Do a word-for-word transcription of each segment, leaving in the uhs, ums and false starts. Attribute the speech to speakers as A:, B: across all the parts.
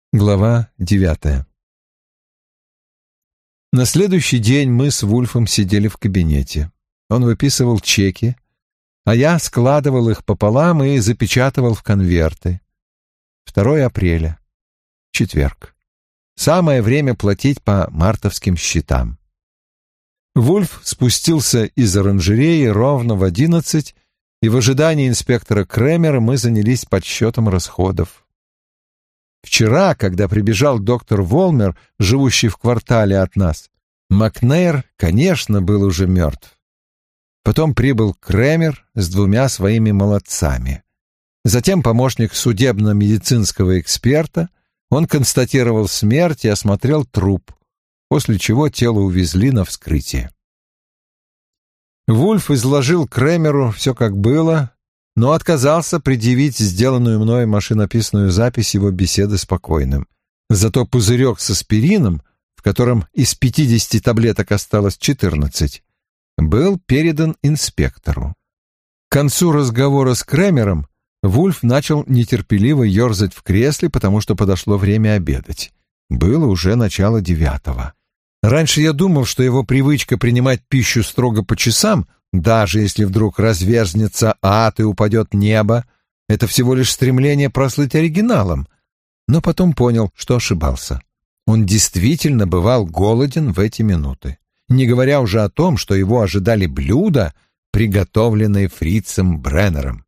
A: Глава девятая. На следующий день мы с Вульфом сидели в кабинете. Он выписывал чеки, а я складывал их пополам и запечатывал в конверты. второе апреля. Четверг. Самое время платить по мартовским счетам. Вульф спустился из оранжереи ровно в одиннадцать, и в ожидании инспектора Кремера мы занялись подсчетом расходов. Вчера, когда прибежал доктор Волмер, живущий в квартале от нас, Макнейр, конечно, был уже мертв. Потом прибыл Кремер с двумя своими молодцами. Затем помощник судебно-медицинского эксперта. Он констатировал смерть и осмотрел труп, после чего тело увезли на вскрытие. Вульф изложил Кремеру все как было, но отказался предъявить сделанную мной машинописную запись его беседы с покойным. Зато пузырек с аспирином, в котором из пятидесяти таблеток осталось четырнадцать, был передан инспектору. К концу разговора с Кремером Вульф начал нетерпеливо ерзать в кресле, потому что подошло время обедать. Было уже начало девятого. Раньше я думал, что его привычка принимать пищу строго по часам, даже если вдруг разверзнется ад и упадет небо, это всего лишь стремление прослыть оригиналом. Но потом понял, что ошибался. Он действительно бывал голоден в эти минуты, не говоря уже о том, что его ожидали блюда, приготовленные фрицем Бреннером.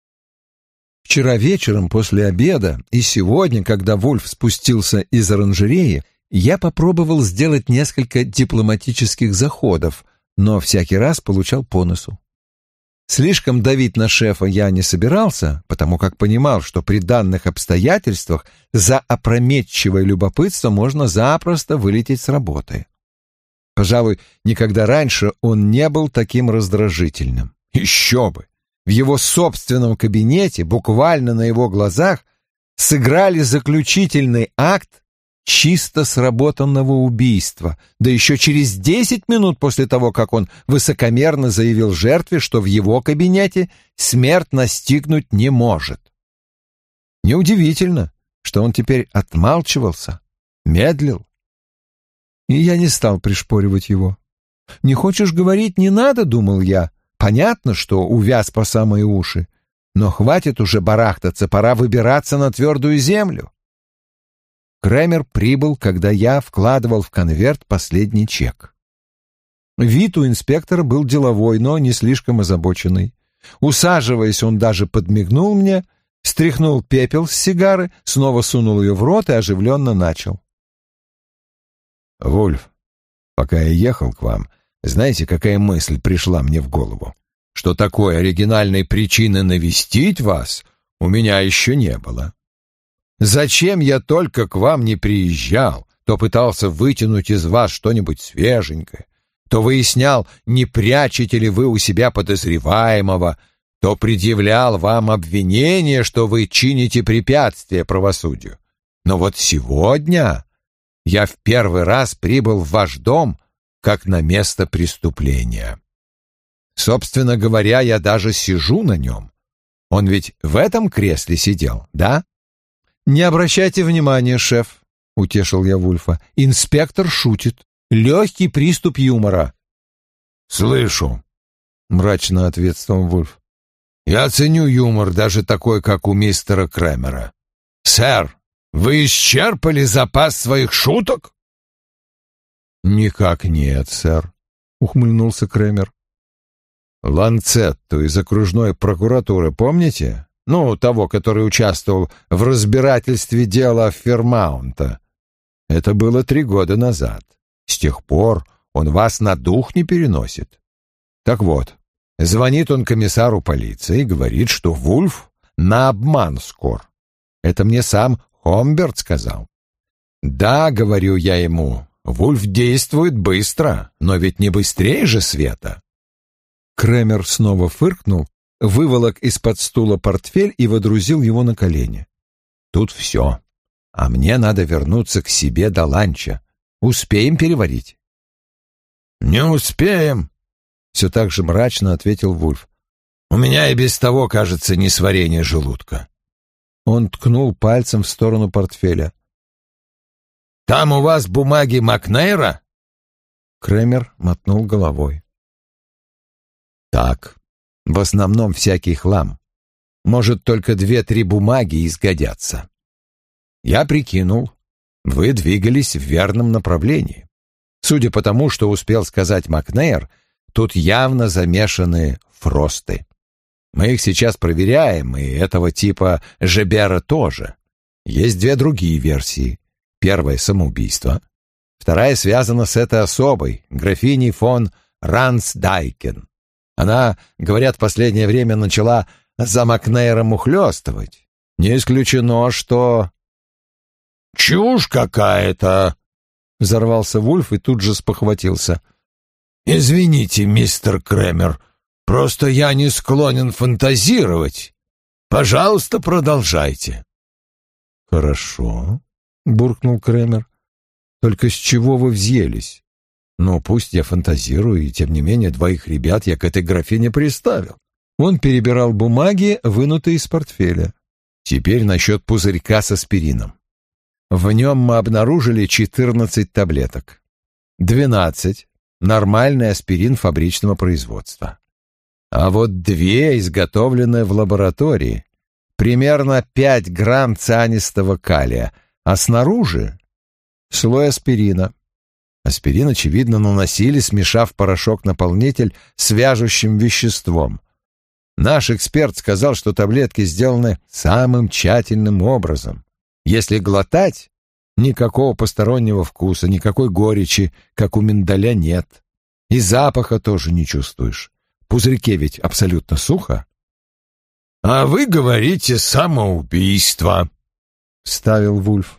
A: Вчера вечером после обеда и сегодня, когда Вульф спустился из оранжереи, я попробовал сделать несколько дипломатических заходов, но всякий раз получал по носу. Слишком давить на шефа я не собирался, потому как понимал, что при данных обстоятельствах за опрометчивое любопытство можно запросто вылететь с работы. Пожалуй, никогда раньше он не был таким раздражительным. Еще бы! В его собственном кабинете, буквально на его глазах, сыграли заключительный акт чисто сработанного убийства, да еще через десять минут после того, как он высокомерно заявил жертве, что в его кабинете смерть настигнуть не может. Неудивительно, что он теперь отмалчивался, медлил. И я не стал пришпоривать его. «Не хочешь говорить, не надо», — думал я. «Понятно, что увяз по самые уши, но хватит уже барахтаться, пора выбираться на твердую землю». Кремер прибыл, когда я вкладывал в конверт последний чек. Вид у инспектора был деловой, но не слишком озабоченный. Усаживаясь, он даже подмигнул мне, стряхнул пепел с сигары, снова сунул ее в рот и оживленно начал. «Вульф, пока я ехал к вам, знаете, какая мысль пришла мне в голову? Что такой оригинальной причины навестить вас у меня еще не было. Зачем я только к вам не приезжал, то пытался вытянуть из вас что-нибудь свеженькое, то выяснял, не прячете ли вы у себя подозреваемого, то предъявлял вам обвинение, что вы чините препятствия правосудию. Но вот сегодня я в первый раз прибыл в ваш дом как на место преступления. Собственно говоря, я даже сижу на нем. Он ведь в этом кресле сидел, да?» «Не обращайте внимания, шеф», — утешил я Вульфа. «Инспектор шутит. Легкий приступ юмора».
B: «Слышу», — мрачно ответствовал Вульф. «Я ценю юмор, даже такой, как у мистера Кремера. Сэр, вы исчерпали запас своих шуток?»
A: «Никак нет, сэр», — ухмыльнулся Кремер.
B: «Ланцетту из окружной прокуратуры помните? Ну, того, который участвовал в разбирательстве дела Фермаунта. Это было три года назад. С тех пор он вас на дух не переносит. Так вот, звонит он комиссару полиции и говорит, что Вульф на обман скор. Это мне сам Хомберт сказал. Да, говорю я ему, Вульф действует быстро, но ведь не быстрее же света».
A: Кремер снова фыркнул, выволок из-под стула портфель и водрузил его на колени.
B: «Тут все. А мне надо вернуться к себе до ланча. Успеем переварить?» «Не успеем», — все так же мрачно ответил Вульф. «У меня и без того, кажется, несварение желудка».
A: Он ткнул пальцем в сторону портфеля.
B: Там у вас бумаги Макнейра?»
A: Кремер мотнул головой. «Так, в основном всякий хлам. Может, только две-три бумаги и сгодятся. Я прикинул, вы двигались в верном направлении. Судя по тому, что успел сказать Макнейр, тут явно замешаны фросты. Мы их сейчас проверяем, и этого типа Жебера тоже. Есть две другие версии. Первая — самоубийство. Вторая связана с этой особой, графиней фон Рансдайкен. Она, говорят, в последнее время начала за Макнейром ухлёстывать. Не исключено, что...»
B: «Чушь какая-то!» — взорвался Вульф и тут же спохватился. «Извините, мистер Кремер, просто я не склонен фантазировать. Пожалуйста, продолжайте».
A: «Хорошо», — буркнул Кремер. «Только с чего вы взъелись? Ну, пусть я фантазирую, и тем не менее двоих ребят я к этой графине приставил». Он перебирал бумаги, вынутые из портфеля. «Теперь насчет пузырька с аспирином. В нем мы обнаружили четырнадцать таблеток. двенадцать — нормальный аспирин фабричного производства. А вот две изготовлены в лаборатории. Примерно пять грамм цианистого калия, а снаружи слой аспирина. Аспирин, очевидно, наносили, смешав порошок-наполнитель с вяжущим веществом. Наш эксперт сказал, что таблетки сделаны самым тщательным образом. Если глотать, никакого постороннего вкуса, никакой горечи, как у миндаля, нет. И запаха тоже не чувствуешь. В пузырьке ведь абсолютно сухо».
B: «А вы говорите самоубийство», — вставил Вульф.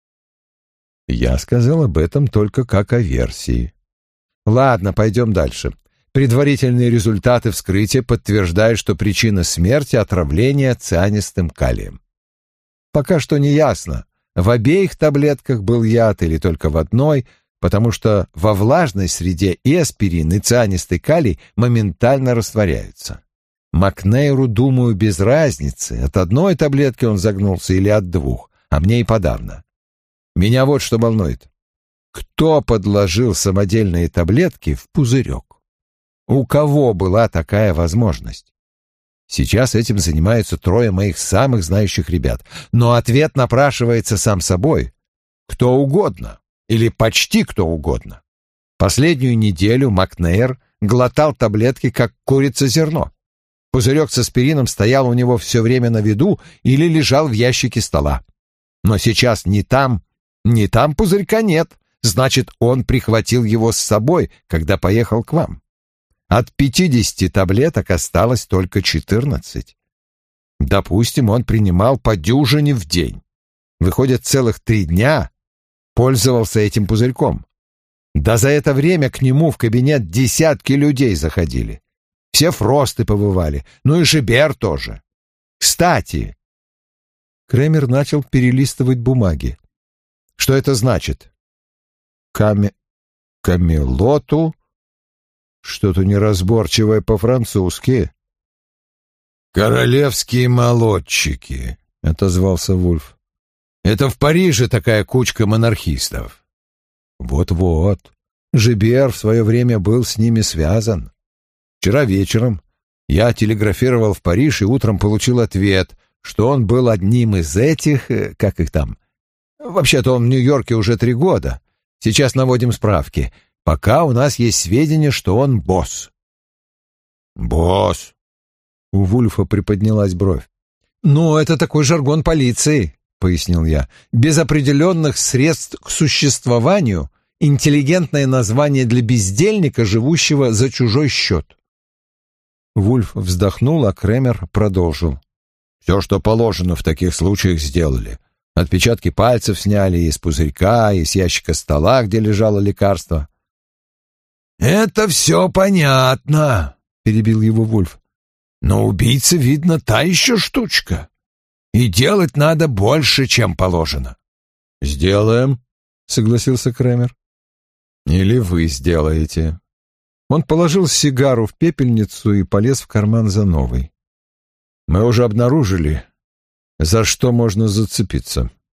A: «Я сказал об этом только как о версии. Ладно, пойдем дальше. Предварительные результаты вскрытия подтверждают, что причина смерти — отравление цианистым калием. Пока что не ясно, в обеих таблетках был яд или только в одной, потому что во влажной среде и аспирин, и цианистый калий моментально растворяются. Макнейру, думаю, без разницы, от одной таблетки он загнулся или от двух, а мне и подавно. Меня вот что волнует. Кто подложил самодельные таблетки в пузырек? У кого была такая возможность? Сейчас этим занимаются трое моих самых знающих ребят, но ответ напрашивается сам собой. Кто угодно, или почти кто угодно. Последнюю неделю Макнейр глотал таблетки, как курица зерно. Пузырек с аспирином стоял у него все время на виду или лежал в ящике стола. Но сейчас ни там, ни там пузырька нет, значит, он прихватил его с собой, когда поехал к вам. От пятидесяти таблеток осталось только четырнадцать. Допустим, он принимал по дюжине в день. Выходит, целых три дня пользовался этим пузырьком. Да за это время к нему в кабинет десятки людей заходили. Все фросты побывали, ну и Жебер тоже. Кстати, Кремер начал перелистывать бумаги. Что это значит? Каме... Камелоту... Что-то неразборчивое по-французски.
B: «Королевские молодчики», — отозвался Вульф. «Это в Париже такая кучка монархистов».
A: Вот-вот. Жебер в свое время был с ними связан. Вчера вечером я телеграфировал в Париж и утром получил ответ, что он был одним из этих, как их там. Вообще-то он в Нью-Йорке уже три года. Сейчас наводим справки. Пока у нас есть сведения, что он босс.
B: «Босс?»
A: У Вульфа приподнялась бровь. «Ну, это такой жаргон полиции», — пояснил я. «Без определенных средств к существованию интеллигентное название для бездельника, живущего за чужой счет». Вульф вздохнул, а Кремер продолжил.
B: «Все, что положено, в таких случаях сделали. Отпечатки пальцев сняли из пузырька, из ящика стола, где лежало лекарство». «Это все понятно», — перебил его Вульф. «Но убийца, видно, та еще штучка. И делать надо больше, чем положено».
A: «Сделаем», — согласился Кремер. «Или вы сделаете». Он положил сигару в пепельницу и полез в карман за новой. «Мы уже обнаружили, за что можно зацепиться.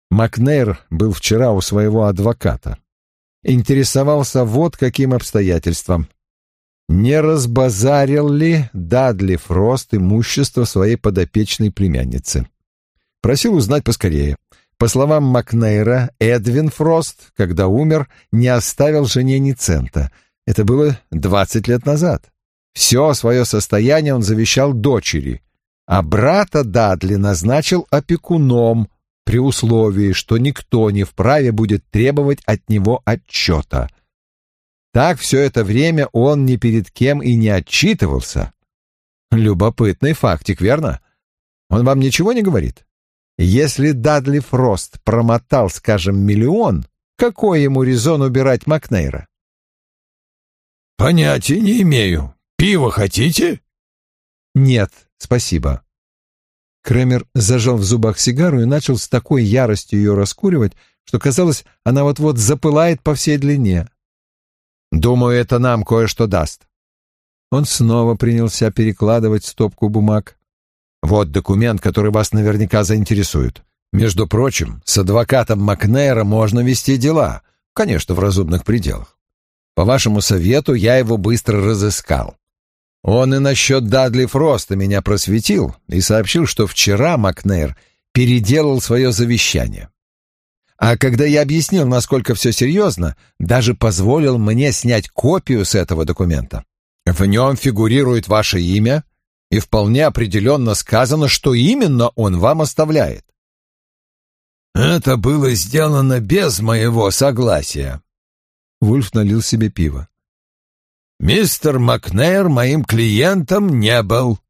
A: Макнейр был вчера у своего адвоката. Интересовался вот каким обстоятельством. Не разбазарил ли Дадли Фрост имущество своей подопечной племянницы? Просил узнать поскорее. По словам Макнейра, Эдвин Фрост, когда умер, не оставил жене ни цента. Это было двадцать лет назад. Все свое состояние он завещал дочери, а брата Дадли назначил опекуном при условии, что никто не вправе будет требовать от него отчета. Так все это время он ни перед кем и не отчитывался. Любопытный фактик, верно? Он вам ничего не говорит? Если Дадли Фрост промотал, скажем, миллион, какой ему резон убирать Макнейра?
B: Понятия не имею. Пиво хотите?
A: Нет, спасибо. Кремер зажал в зубах сигару и начал с такой яростью ее раскуривать, что казалось, она вот-вот запылает по всей длине. «Думаю, это нам кое-что даст». Он снова принялся перекладывать стопку бумаг. «Вот документ, который вас наверняка заинтересует. Между прочим, с адвокатом Макнейра можно вести дела, конечно, в разумных пределах. По вашему совету я его быстро разыскал. Он и насчет Дадли Фроста меня просветил и сообщил, что вчера Макнейр переделал свое завещание. А когда я объяснил, насколько все серьезно, даже позволил мне снять копию с этого документа. В нем фигурирует ваше имя, и вполне определенно сказано, что именно он вам оставляет».
B: «Это было сделано без моего согласия».
A: Вульф налил себе пиво.
B: «Мистер Макнейр моим клиентом не был».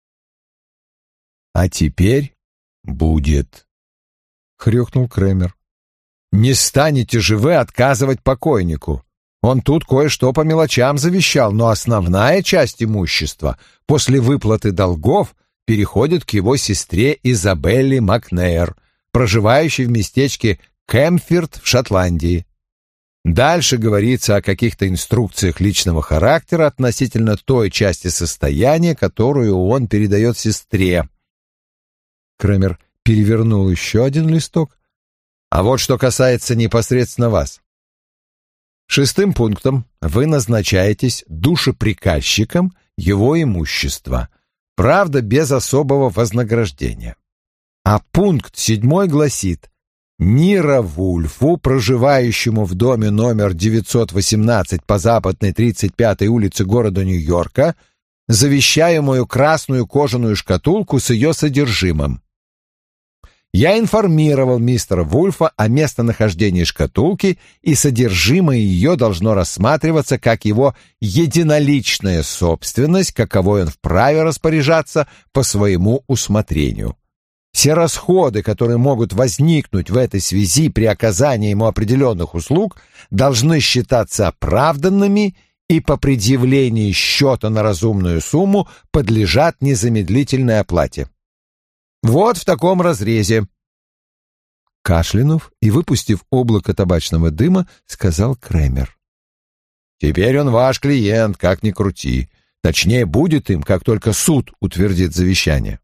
A: «А теперь будет», — хрюкнул Кремер. «Не станете же вы отказывать покойнику. Он тут кое-что по мелочам завещал, но основная часть имущества после выплаты долгов переходит к его сестре Изабелле Макнейр, проживающей в местечке Кэмфирд в Шотландии. Дальше говорится о каких-то инструкциях личного характера относительно той части состояния, которую он передает сестре». Кремер перевернул еще один листок. «А вот что касается непосредственно вас. Шестым пунктом вы назначаетесь душеприказчиком его имущества, правда, без особого вознаграждения. А пункт седьмой гласит: Нира Вульфу, проживающему в доме номер девятьсот восемнадцать по западной тридцать пятой улице города Нью-Йорка, завещаю мою красную кожаную шкатулку с ее содержимым. Я информировал мистера Вульфа о местонахождении шкатулки, и содержимое ее должно рассматриваться как его единоличная собственность, каковой он вправе распоряжаться по своему усмотрению. Все расходы, которые могут возникнуть в этой связи при оказании ему определенных услуг, должны считаться оправданными и по предъявлении счета на разумную сумму подлежат незамедлительной оплате. Вот в таком разрезе». Кашлянув и выпустив облако табачного дыма, сказал Кремер: «Теперь он ваш клиент, как ни крути. Точнее, будет им, как только суд утвердит завещание».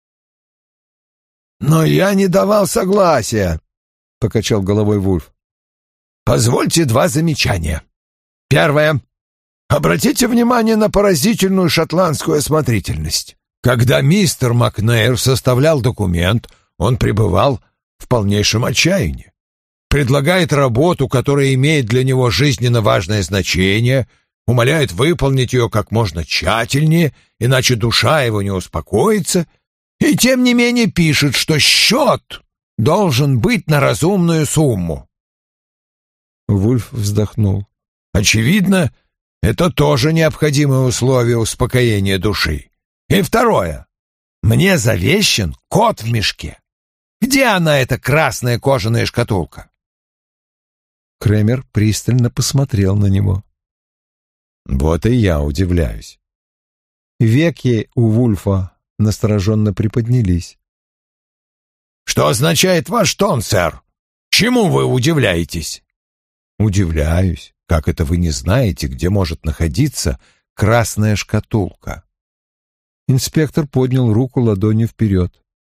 B: «Но я не давал согласия», — покачал головой Вульф. «Позвольте два замечания. Первое. Обратите внимание на поразительную шотландскую осмотрительность. Когда мистер Макнейр составлял документ, он пребывал в полнейшем отчаянии. Предлагает работу, которая имеет для него жизненно важное значение, умоляет выполнить ее как можно тщательнее, иначе душа его не успокоится, и тем не менее пишет, что счет должен быть на разумную сумму».
A: Вульф вздохнул.
B: «Очевидно, это тоже необходимое условие успокоения души. И второе. Мне завещен кот в мешке. Где она, эта красная кожаная шкатулка?»
A: Кремер пристально посмотрел на него.
B: «Вот и я удивляюсь».
A: Веки у Вульфа настороженно приподнялись.
B: «Что означает ваш тон, сэр? Чему вы удивляетесь?»
A: «Удивляюсь, как это вы не знаете, где может находиться красная шкатулка?» Инспектор поднял руку ладонью вперед.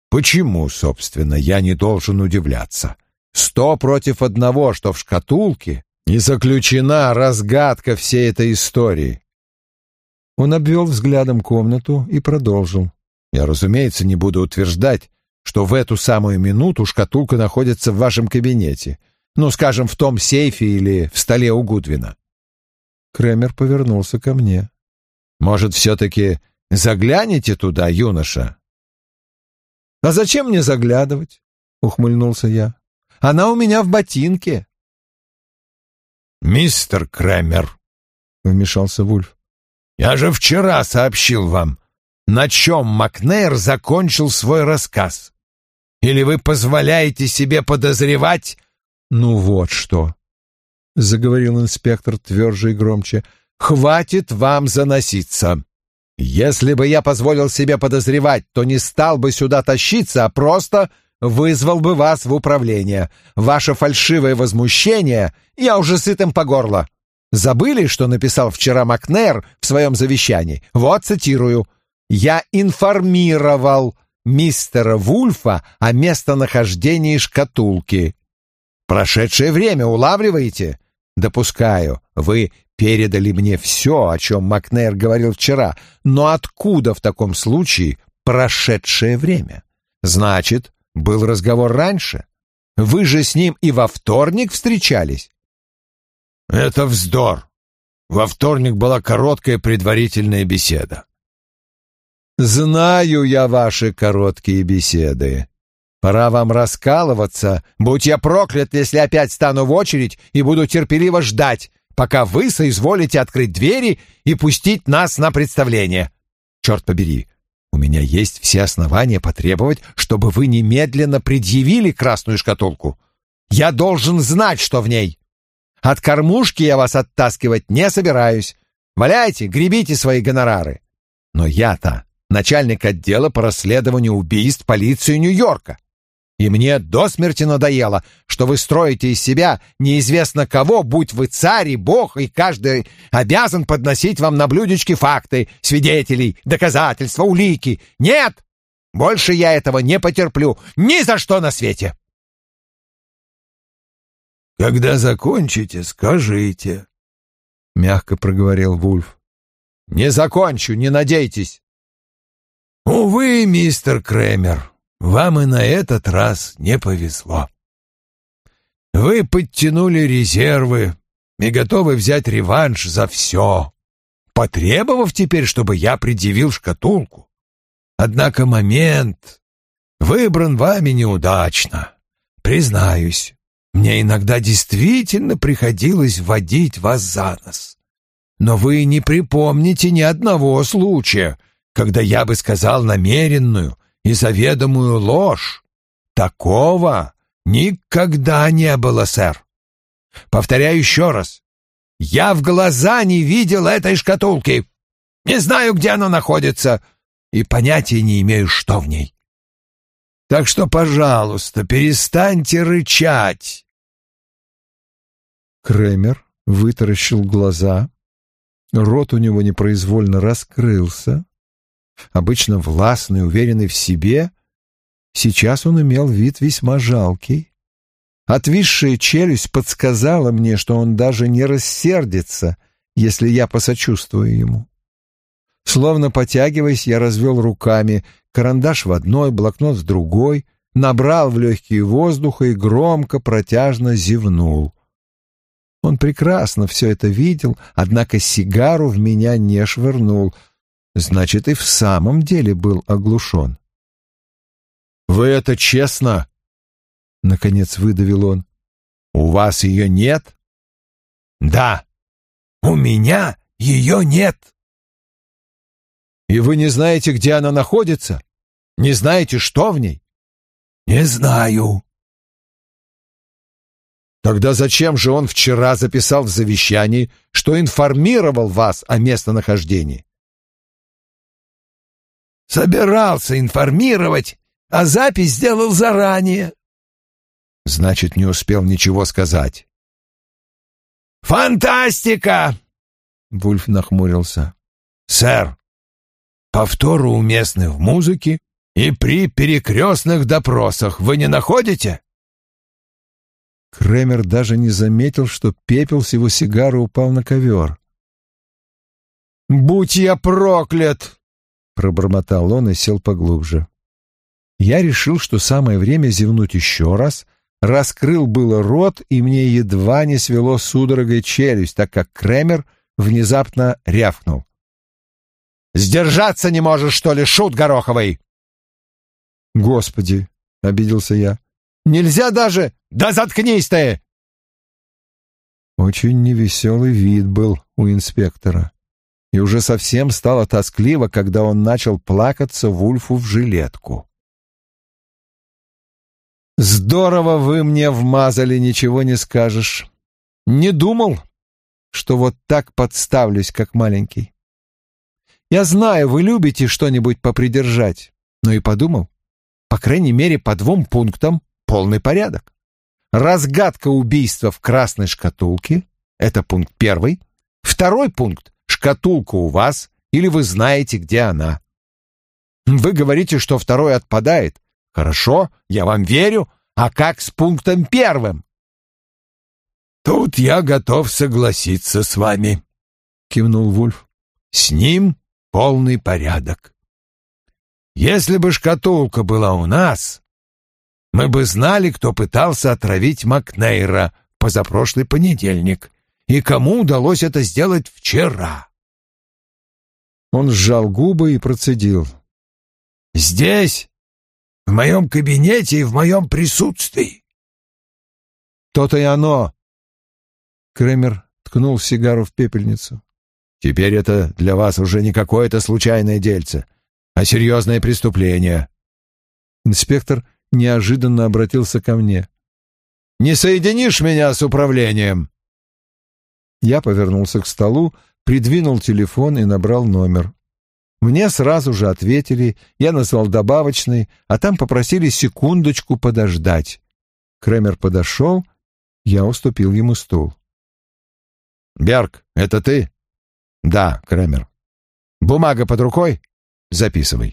B: Почему, собственно, я не должен удивляться? Сто против одного, что в шкатулке не заключена разгадка всей этой истории.
A: Он обвел взглядом комнату и продолжил.
B: Я, разумеется, не буду утверждать, что в эту самую минуту шкатулка находится в вашем кабинете. Ну, скажем, в том сейфе или в столе у Гудвина.
A: Кремер повернулся ко мне.
B: Может, все-таки заглянете туда, юноша?
A: — А зачем мне заглядывать? — ухмыльнулся я. — Она у меня в ботинке.
B: — Мистер Кремер, — вмешался Вульф, — я же вчера сообщил вам, на чем Макнейр закончил свой рассказ. Или вы позволяете себе подозревать...
A: — Ну вот что, — заговорил инспектор тверже и громче, — хватит вам заноситься. Если бы я позволил себе подозревать, то не стал бы сюда тащиться, а просто вызвал бы вас в управление. Ваше фальшивое возмущение я уже сытым по горло. Забыли, что написал вчера Макнейр в своем завещании? Вот цитирую. «Я информировал мистера Вульфа о местонахождении шкатулки». Прошедшее время улавливаете? Допускаю, вы передали мне все, о чем Макнейр говорил вчера, но откуда в таком случае прошедшее время? Значит, был разговор раньше? Вы же с ним и во вторник встречались?
B: Это вздор. Во вторник была короткая предварительная беседа.
A: Знаю я ваши короткие беседы. Пора вам раскалываться. Будь я проклят, если опять стану в очередь и буду терпеливо ждать, пока вы соизволите открыть двери и пустить нас на представление. Черт побери, у меня есть все основания потребовать, чтобы вы немедленно предъявили красную шкатулку. Я должен знать, что в ней. От кормушки я вас оттаскивать не собираюсь. Валяйте, гребите свои гонорары. Но я-то начальник отдела по расследованию убийств полиции Нью-Йорка. И мне до смерти надоело, что вы строите из себя неизвестно кого, будь вы царь и бог, и каждый обязан подносить вам на блюдечке факты, свидетелей, доказательства, улики. Нет! Больше я этого не потерплю ни за что на свете.
B: «Когда закончите, скажите», — мягко проговорил Вульф.
A: «Не закончу, не надейтесь».
B: «Увы, мистер Кремер, вам и на этот раз не повезло. Вы подтянули резервы и готовы взять реванш за все, потребовав теперь, чтобы я предъявил шкатулку. Однако момент выбран вами неудачно. Признаюсь, мне иногда действительно приходилось водить вас за нос. Но вы не припомните ни одного случая, когда я бы сказал намеренную и заведомую ложь. Такого никогда не было, сэр. Повторяю еще раз. Я в глаза не видел этой шкатулки. Не знаю, где она находится, и понятия не имею, что в ней. Так что, пожалуйста, перестаньте рычать.
A: Кремер вытаращил глаза. Рот у него непроизвольно раскрылся. Обычно властный, уверенный в себе, сейчас он имел вид весьма жалкий. Отвисшая челюсть подсказала мне, что он даже не рассердится, если я посочувствую ему. Словно потягиваясь, я развел руками, карандаш в одной, блокнот в другой, набрал в легкие воздуха и громко, протяжно зевнул. Он прекрасно все это видел, однако сигару в меня не швырнул. Значит, и в самом деле был оглушен. «Вы это честно?» — наконец выдавил он. «У вас ее нет?»
B: «Да, у меня ее нет».
A: «И вы не знаете, где она находится? Не знаете, что в ней?»
B: «Не знаю».
A: «Тогда зачем же он вчера записал в завещании, что информировал вас о местонахождении?»
B: «Собирался информировать, а запись сделал заранее».
A: «Значит, не успел ничего сказать».
B: «Фантастика!» — Вульф нахмурился. «Сэр, повторы уместны в музыке, И при перекрестных допросах вы не находите?»
A: Кремер даже не заметил, что пепел с его сигары упал на ковер.
B: «Будь я проклят!» — пробормотал он и сел поглубже.
A: Я решил, что самое время зевнуть еще раз, раскрыл было рот, и мне едва не свело судорогой челюсть, так как Кремер внезапно рявкнул.
B: «Сдержаться не можешь, что ли, шут гороховый?»
A: «Господи!» — обиделся я. «Нельзя даже...»
B: «Да заткнись ты!»
A: Очень невеселый вид был у инспектора. И уже совсем стало тоскливо, когда он начал плакаться Вульфу в жилетку. «Здорово вы мне вмазали, ничего не скажешь. Не думал, что вот так подставлюсь, как маленький. Я знаю, вы любите что-нибудь попридержать, но и подумал, по крайней мере, по двум пунктам полный порядок. Разгадка убийства в красной шкатулке — это пункт первый. Второй пункт — шкатулка у вас, или вы знаете, где она. Вы говорите, что второй отпадает. Хорошо, я вам верю. А как с пунктом первым?»
B: «Тут я готов согласиться с вами», — кивнул Вульф. «С ним полный порядок. Если бы шкатулка была у нас, мы бы знали, кто пытался отравить Макнейра позапрошлый понедельник и кому удалось это сделать вчера».
A: Он сжал губы и процедил.
B: «Здесь, в моем кабинете и в моем присутствии».
A: «То-то и оно!» Кремер ткнул сигару в пепельницу.
B: «Теперь это для вас уже не какое-то случайное дельце, а серьезное преступление».
A: Инспектор неожиданно обратился ко мне.
B: «Не соединишь меня с управлением?»
A: Я повернулся к столу, придвинул телефон и набрал номер. Мне сразу же ответили, я назвал добавочный, а там попросили секундочку подождать. Кремер подошел, я уступил ему стул.
B: «Берг, это ты?» «Да, Кремер». «Бумага под рукой? Записывай».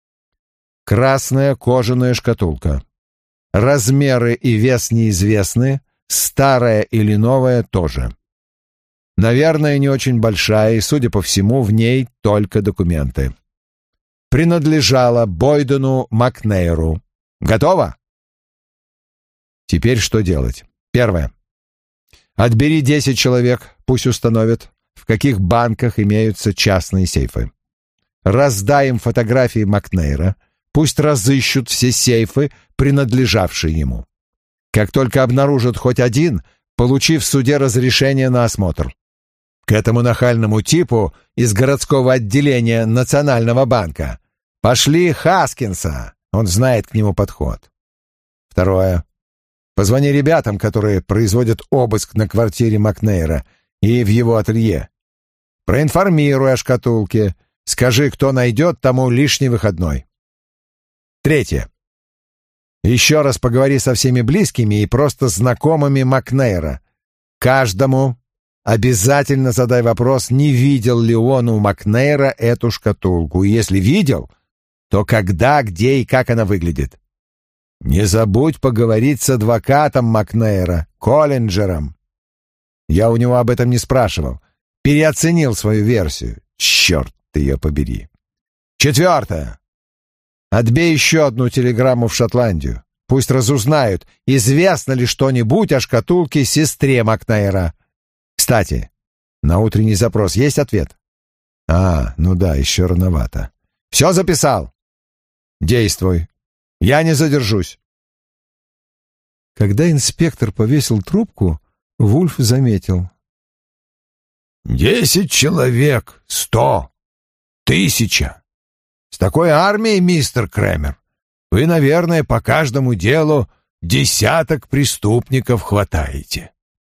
A: Красная кожаная шкатулка. Размеры и вес неизвестны, старая или новая тоже. Наверное, не очень большая, и, судя по всему, в ней только документы. Принадлежала Бойдену Макнейру. Готово? Теперь что делать? Первое. Отбери десять человек, пусть установят, в каких банках имеются частные сейфы. Раздай им фотографии Макнейра, пусть разыщут все сейфы, принадлежавшие ему. Как только обнаружат хоть один, получи в суде разрешение на осмотр. К этому нахальному типу из городского отделения Национального банка пошли Хаскинса, он знает к нему подход. Второе. Позвони ребятам, которые производят обыск на квартире Макнейра и в его ателье. Проинформируй о шкатулке, скажи, кто найдет, тому лишний выходной. Третье. Еще раз поговори со всеми близкими и просто знакомыми Макнейра. Каждому обязательно задай вопрос, не видел ли он у Макнейра эту шкатулку. И если видел, то когда, где и как она выглядит. Не забудь поговорить с адвокатом Макнейра, Коллинджером. Я у него об этом не спрашивал. Переоценил свою версию. Черт ты ее побери. Четвертое. Отбей еще одну телеграмму в Шотландию. Пусть разузнают, известно ли что-нибудь о шкатулке сестре Макнейра. Кстати, на утренний запрос есть ответ? А, ну да, еще рановато. Все записал? Действуй. Я не задержусь. Когда инспектор повесил трубку, Вульф заметил.
B: «Десять человек, сто, тысяча. С такой армией, мистер Кремер, вы, наверное, по каждому делу десяток преступников хватаете».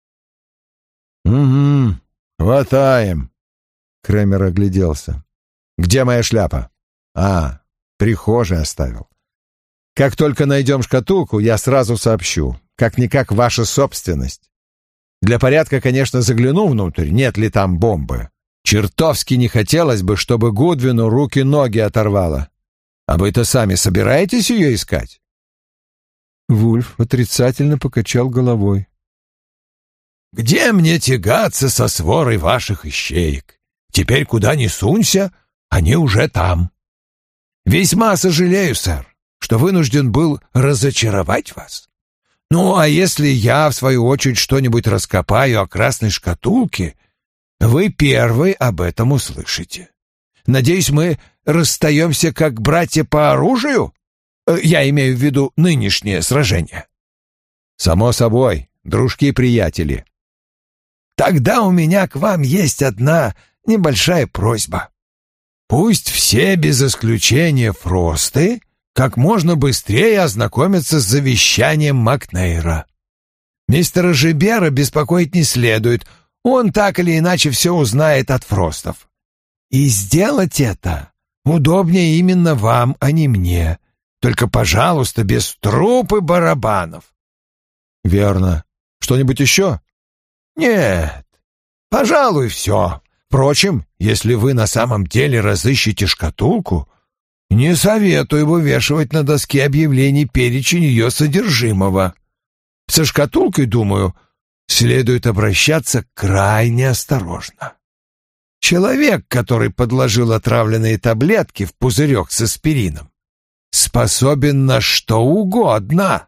A: «Угу, хватаем», — Кремер огляделся. «Где моя шляпа?» «А, в прихожей оставил. Как только найдем шкатулку, я сразу сообщу. Как-никак ваша собственность. Для порядка, конечно, загляну внутрь, нет ли там бомбы. Чертовски не хотелось бы, чтобы Гудвину руки-ноги оторвало.
B: А вы-то сами собираетесь ее искать?»
A: Вульф отрицательно покачал головой.
B: «Где мне тягаться со сворой ваших ищеек? Теперь куда ни сунься, они уже там. Весьма сожалею, сэр, что вынужден был разочаровать вас. Ну, а если я, в свою очередь, что-нибудь раскопаю о красной шкатулке, вы первый об этом услышите. Надеюсь, мы расстаемся как братья по оружию? Я имею в виду нынешнее сражение».
A: «Само собой, дружки-приятели».
B: «Тогда у меня к вам есть одна небольшая просьба. Пусть все без исключения Фросты как можно быстрее ознакомятся с завещанием Макнейра. Мистера Жибера беспокоить не следует, он так или иначе все узнает от Фростов. И сделать это удобнее именно вам, а не мне. Только, пожалуйста, без труп и барабанов».
A: «Верно. Что-нибудь еще?»
B: «Нет, пожалуй, все. Впрочем, если вы на самом деле разыщете шкатулку, не советую вывешивать на доске объявлений перечень ее содержимого. Со шкатулкой, думаю, следует обращаться крайне осторожно. Человек, который подложил отравленные таблетки в пузырек с аспирином, способен на что угодно».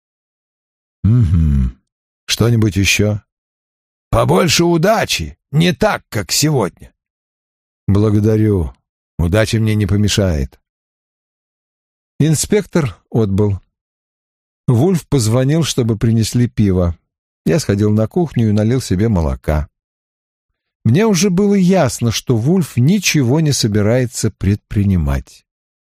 A: «Угу. Что-нибудь еще?»
B: «Побольше удачи, не так, как сегодня».
A: «Благодарю. Удача мне не помешает». Инспектор отбыл. Вульф позвонил, чтобы принесли пиво. Я сходил на кухню и налил себе молока. Мне уже было ясно, что Вульф ничего не собирается предпринимать.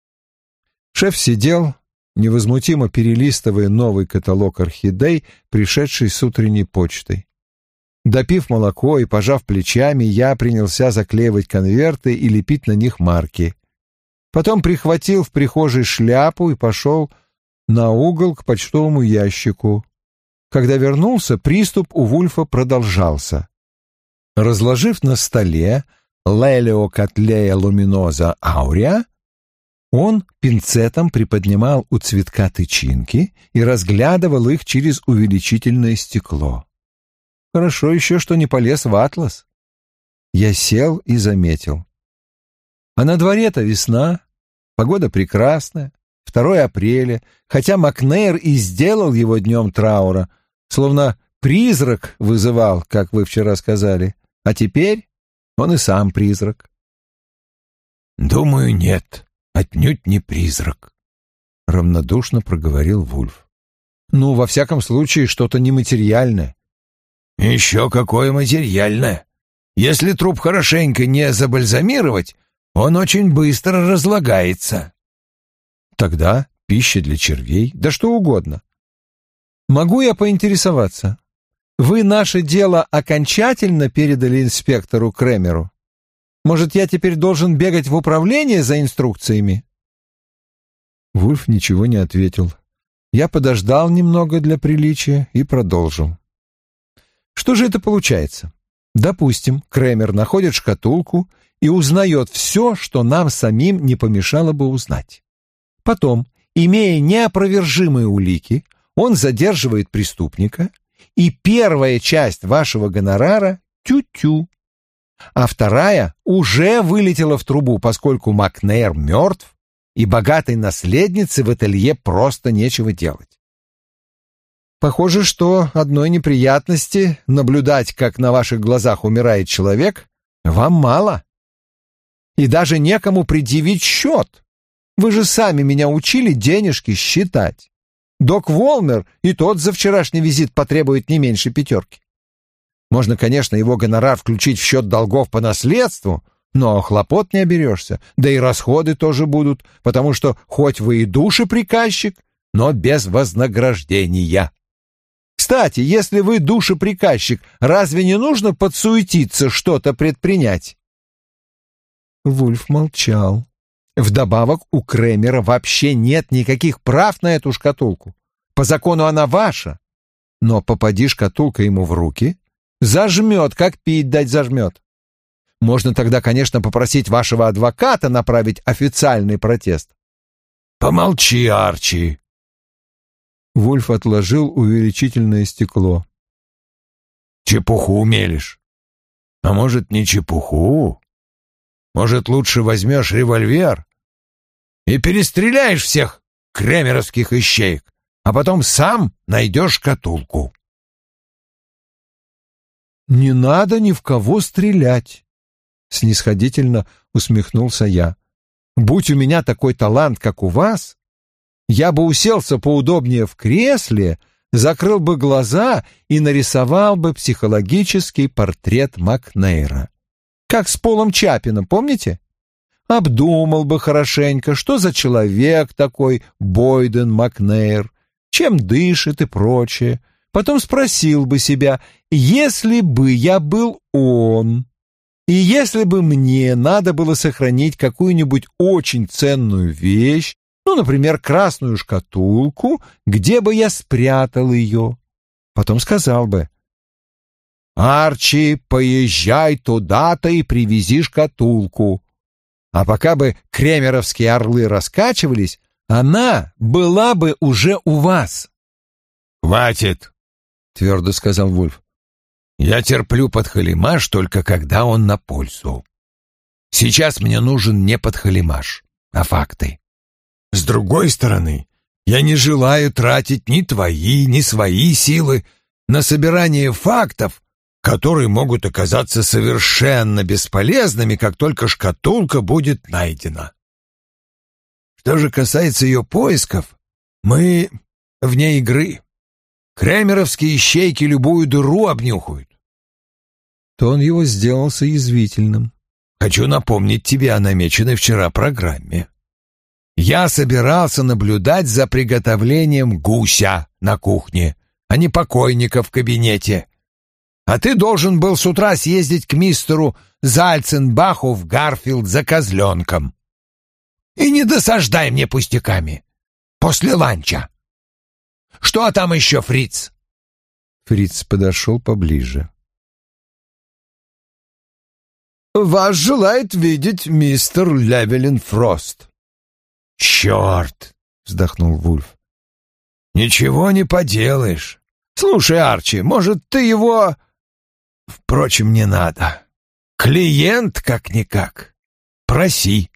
A: Шеф сидел, невозмутимо перелистывая новый каталог орхидей, пришедший с утренней почтой. Допив молоко и пожав плечами, я принялся заклеивать конверты и лепить на них марки. Потом прихватил в прихожей шляпу и пошел на угол к почтовому ящику. Когда вернулся, приступ у Вульфа продолжался. Разложив на столе Лелиокатлея луминоза ауреа, он пинцетом приподнимал у цветка тычинки и разглядывал их через увеличительное стекло. Хорошо еще, что не полез в атлас. Я сел и заметил. А на дворе-то весна, погода прекрасная, второе апреля, хотя Макнейр и сделал его днем траура, словно призрак вызывал, как вы вчера сказали, а теперь он и сам призрак.
B: «Думаю, нет, отнюдь не призрак», — равнодушно проговорил Вульф.
A: «Ну, во всяком случае, что-то нематериальное».
B: «Еще какое материальное! Если труп хорошенько не забальзамировать, он очень быстро разлагается».
A: «Тогда пища для червей, да что угодно. Могу я поинтересоваться? Вы наше дело окончательно передали инспектору Кремеру? Может, я теперь должен бегать в управление за инструкциями?» Вульф ничего не ответил. Я подождал немного для приличия и продолжил. Что же это получается? Допустим, Кремер находит шкатулку и узнает все, что нам самим не помешало бы узнать. Потом, имея неопровержимые улики, он задерживает преступника, и первая часть вашего гонорара — тю-тю, а вторая уже вылетела в трубу, поскольку Макнейр мертв, и богатой наследнице в ателье просто нечего делать. Похоже, что одной неприятности наблюдать, как на ваших глазах умирает человек, вам мало. И даже некому предъявить счет. Вы же сами меня учили денежки считать. Док Волмер и тот за вчерашний визит потребует не меньше пятерки. Можно, конечно, его гонорар включить в счет долгов по наследству, но хлопот не оберешься, да и расходы тоже будут, потому что хоть вы и душеприказчик, но без вознаграждения. Кстати, если вы душеприказчик, разве не нужно подсуетиться, что-то предпринять?» Вульф молчал. Вдобавок у Кремера вообще нет никаких прав на эту шкатулку. По закону она ваша. Но попади шкатулка ему в руки, зажмет, как пить дать зажмет. Можно тогда, конечно, попросить вашего адвоката направить официальный протест.
B: Помолчи, Арчи.
A: Вульф отложил увеличительное стекло.
B: Чепуху мелешь. А может, не чепуху? Может, лучше возьмешь револьвер и перестреляешь всех кремеровских ищеек, а потом сам найдешь шкатулку.
A: «Не надо ни в кого стрелять», — снисходительно усмехнулся я. «Будь у меня такой талант, как у вас, я бы уселся поудобнее в кресле, закрыл бы глаза и нарисовал бы психологический портрет Макнейра. Как с Полом Чапином, помните? Обдумал бы хорошенько, что за человек такой Бойден Макнейр, чем дышит и прочее. Потом спросил бы себя, если бы я был он, и если бы мне надо было сохранить какую-нибудь очень ценную вещь, ну, например, красную шкатулку, где бы я спрятал ее? Потом сказал бы: «Арчи, поезжай туда-то и привези шкатулку». А пока бы кремеровские орлы раскачивались, она была бы уже у вас.
B: «Хватит», — твердо сказал Вульф. «Я терплю подхалимаш только когда он на пользу. Сейчас мне нужен не подхалимаш, а факты. С другой стороны, я не желаю тратить ни твои, ни свои силы на собирание фактов, которые могут оказаться совершенно бесполезными, как только шкатулка будет найдена. Что же касается ее поисков, мы вне игры. Кремеровские ищейки любую дыру обнюхают».
A: Тон его сделался язвительным.
B: «Хочу напомнить тебе о намеченной вчера программе. Я собирался наблюдать за приготовлением гуся на кухне, а не покойника в кабинете. А ты должен был с утра съездить к мистеру Зальценбаху в Гарфилд за козленком. И не досаждай мне пустяками. После ланча. Что там еще, Фриц?»
A: Фриц подошел поближе.
B: «Вас желает видеть мистер Левелин Фрост». «Черт!» — вздохнул Вульф. «Ничего не поделаешь. Слушай, Арчи, может, ты его... Впрочем, не надо. Клиент как-никак. Проси».